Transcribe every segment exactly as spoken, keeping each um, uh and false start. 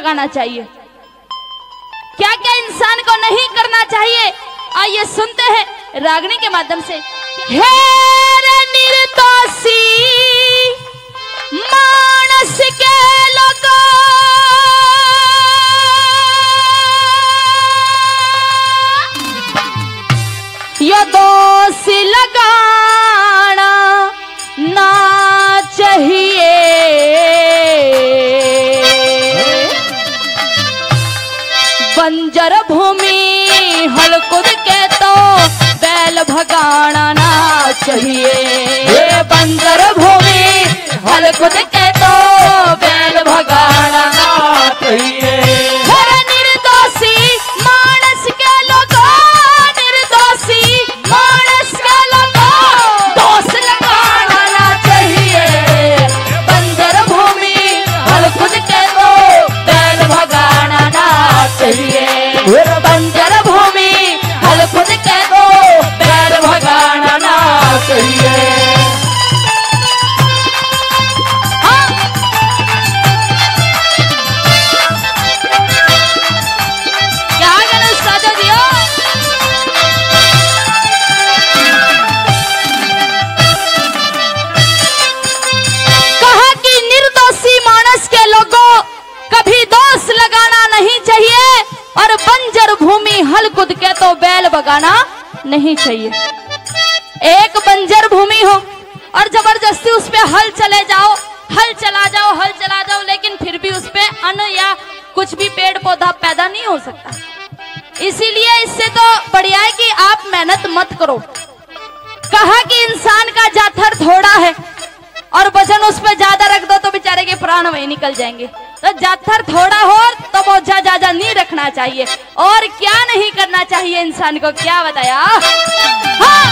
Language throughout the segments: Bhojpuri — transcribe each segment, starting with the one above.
लगाना चाहिए, क्या क्या इंसान को नहीं करना चाहिए। आइए सुनते हैं रागनी के माध्यम से। हे निर्दोषी मानस के लोगों, ये दोष लगाना ना चाहिए। बंजर भूमि हल खुद के तो बैल भगाना ना चाहिए। ये बंजर भूमि हल खुद के तो बैल भगाना ना चाहिए। निर्दोषी मानस के लोगों, निर्दोषी मानस के लोगों, दोष लगाना ना चाहिए। बंजर भूमि हल खुद के तो बैल भगाना ना चाहिए। बंजर भूमि हल खुद के तो बैल भगाना ना चाहिए। हाँ। क्या कहना साजो दियो। कहा कि निर्दोषी मानस के लोगों कभी दोष लगाना नहीं चाहिए और बंजर भूमि हल कूद के तो बैल भगाना नहीं चाहिए। एक बंजर भूमि हो और जबरदस्ती उस पे हल चले जाओ, हल चला जाओ, हल चला जाओ, लेकिन फिर भी उस पे अन्न या कुछ भी पेड़ पौधा पैदा नहीं हो सकता। इसीलिए इससे तो बढ़िया है कि आप मेहनत मत करो। कहा कि इंसान का जाथर थोड़ा है और वजन उस पर ज्यादा रख दो तो बेचारे के प्राण वही निकल जाएंगे। तो जाथर थोड़ा हो तो बोझा ज्यादा नहीं रखना चाहिए। और क्या नहीं करना चाहिए इंसान को, क्या बताया। हाँ।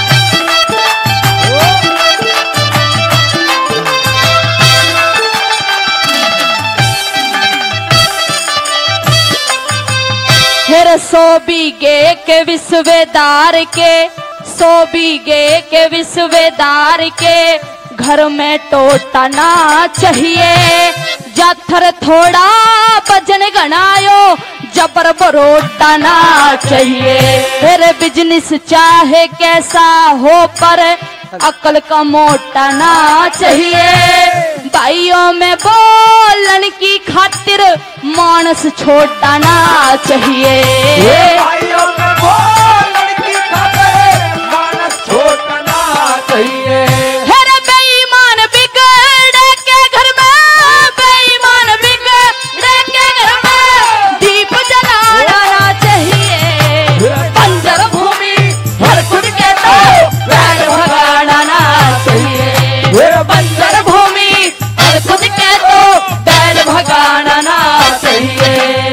फिर सौ बीघे के विश्वेदार के, सौ बीघे के विश्वेदार के घर में टोटना चाहिए। जाथर थोड़ा वजन घनायो जबर बरोटना चाहिए। फिर बिजनेस चाहे कैसा हो पर अकल का मोटना चाहिए। भाइयों में बोलन की खातिर मानस छोड़ना चाहिए। भाइयों में बोलन की खातिर मानस छोड़ना चाहिए। बंजर भूमि हर खुद के तो बैल भगाना ना चाहिए।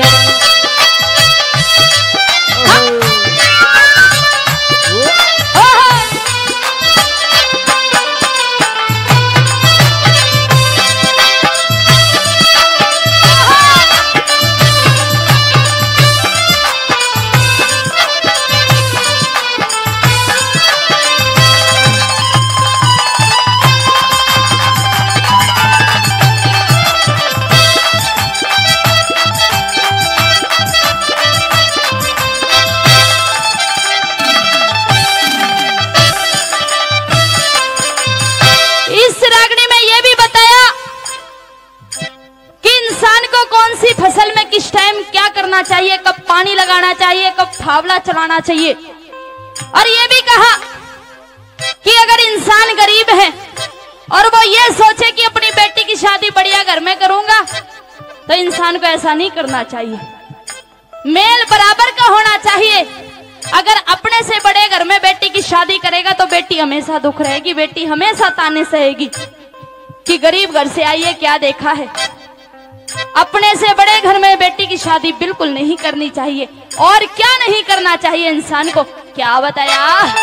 फसल में किस टाइम क्या करना चाहिए, कब पानी लगाना चाहिए, कब फावड़ा चलाना चाहिए। और ये भी कहा कि अगर इंसान गरीब है और वो ये सोचे कि अपनी बेटी की शादी बढ़िया घर में करूंगा, तो इंसान को ऐसा नहीं करना चाहिए। मेल बराबर का होना चाहिए। अगर अपने से बड़े घर में बेटी की शादी करेगा तो बेटी हमेशा दुख रहेगी, बेटी हमेशा ताने सहेगी कि गरीब घर से आई है, क्या देखा है। अपने से बड़े घर में बेटी की शादी बिल्कुल नहीं करनी चाहिए। और क्या नहीं करना चाहिए इंसान को, क्या बताया।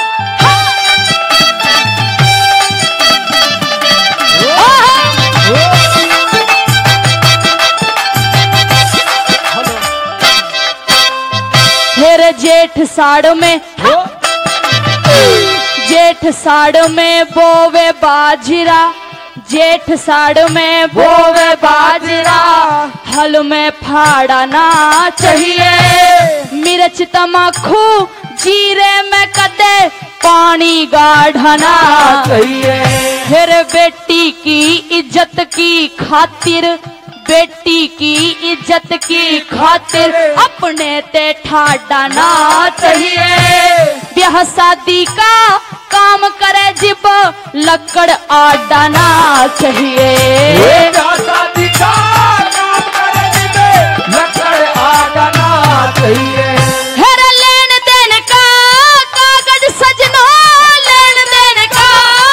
फिर जेठ साड़ में जेठ साड़ में बोवे बाजरा, जेठ साड़ में बोवे बाजरा, हल में फाड़ा ना चाहिए। मिर्च तमाखू जीरे में कदे पानी गाढ़ना चाहिए। फिर बेटी की इज्जत की खातिर, बेटी की इज्जत की खातिर अपने ते ठाडाना चाहिए। ब्याह शादी का काम करे जिब लकड़ आडाना चाहिए। ब्याह शादी का काम करे जिब लकड़ आडाना चाहिए। हेर लेन देन का कागज सजना, लेन देन का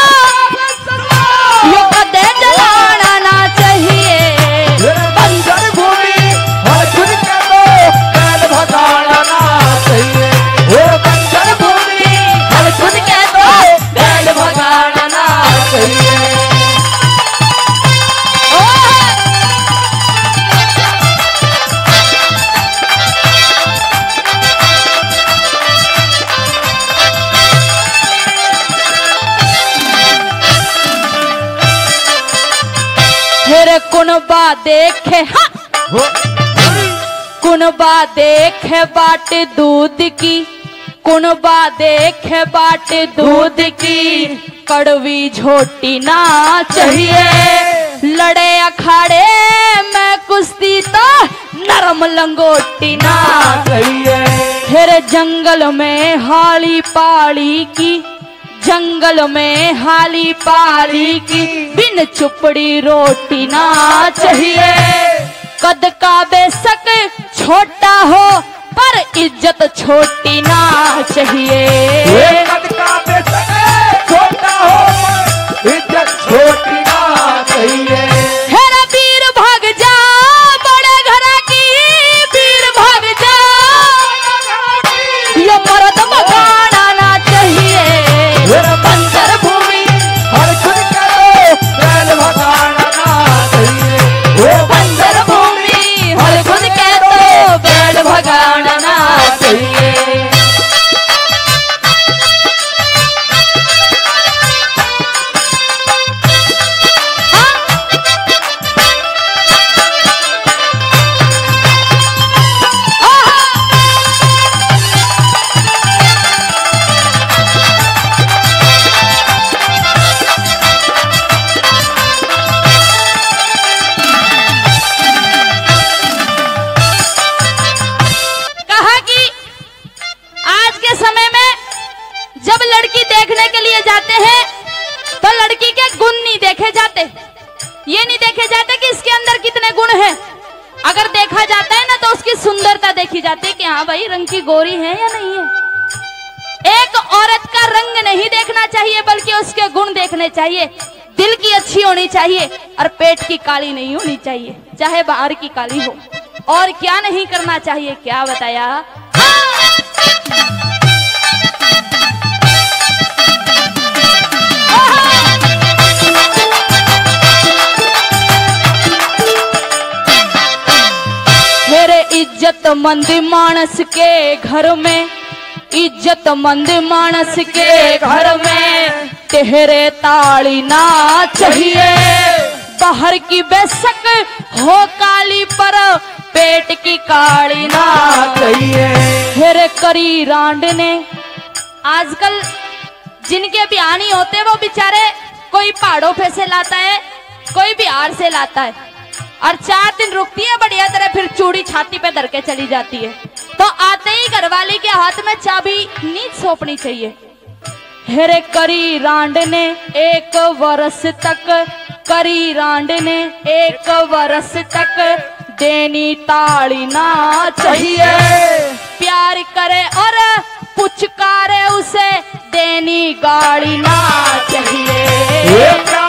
यो कदे जलाना ना चाहिए। बंजर भूमि हर खुद के तो बैल भगाना चाहिए। वो बंजर भूमि हर खुद के तो बैल भगाना चाहिए। फिर कुनबा देखे हाँ कुनबा देखे बाट दूध की, कुनबा देखे बाट दूध की कड़वी झोटी ना चाहिए। लड़े अखाड़े में कुश्ती तो नरम लंगोटी ना चाहिए। फिर जंगल में हाली पाली की, जंगल में हाली पाली की बिन चुपड़ी रोटी ना चाहिए। कद का बेशक छोटा हो पर इज्जत छोटी ना चाहिए। कद का बेशक छोटा हो पर इज्जत छोटी ना चाहिए। हेरा वीर भाग जा बड़े घर की, वीर भाग जा ये मर्द भगाना ना चाहिए। बंजर भूमि हर खुद के तो बैल भगाना चाहिए। वो बंजर भूमि हर खुद के तो बैल भगाना चाहिए। कहा कि आज के समय में जब लड़की देखने के लिए जाते हैं तो लड़की के गुण नहीं देखे जाते, ये नहीं देखे जाते कि इसके अंदर कितने गुण हैं। अगर देखा जाता है ना तो उसकी सुंदरता देखी जाती है कि हाँ भाई रंग की गोरी है या नहीं है। एक औरत का रंग नहीं देखना चाहिए बल्कि उसके गुण देखने चाहिए। दिल की अच्छी होनी चाहिए और पेट की काली नहीं होनी चाहिए, चाहे बाहर की काली हो। और क्या नहीं करना चाहिए, क्या बताया? मेरे इज्जतमंद मानस के घर में, इज्जतमंद मानस के घर में तेरे ताली ना चाहिए। बाहर की बेशक हो काली पर पेट की काली ना चाहिए। फिर करी रांड ने आजकल जिनके ब्याह नहीं होते वो बेचारे कोई पहाड़ों पे से लाता है, कोई बिहार से लाता है और चार दिन रुकती है बढ़िया तरह, फिर चूड़ी छाती पे धर के चली जाती है। तो आते ही घरवाली के हाथ में चाबी नहीं सौंपनी चाहिए। हेरे करी रांड ने एक वर्ष तक, करी रांड ने एक वर्ष तक देनी ताड़ी ना चाहिए। प्यार करे और पुचकारे उसे देनी गाड़ी ना चाहिए।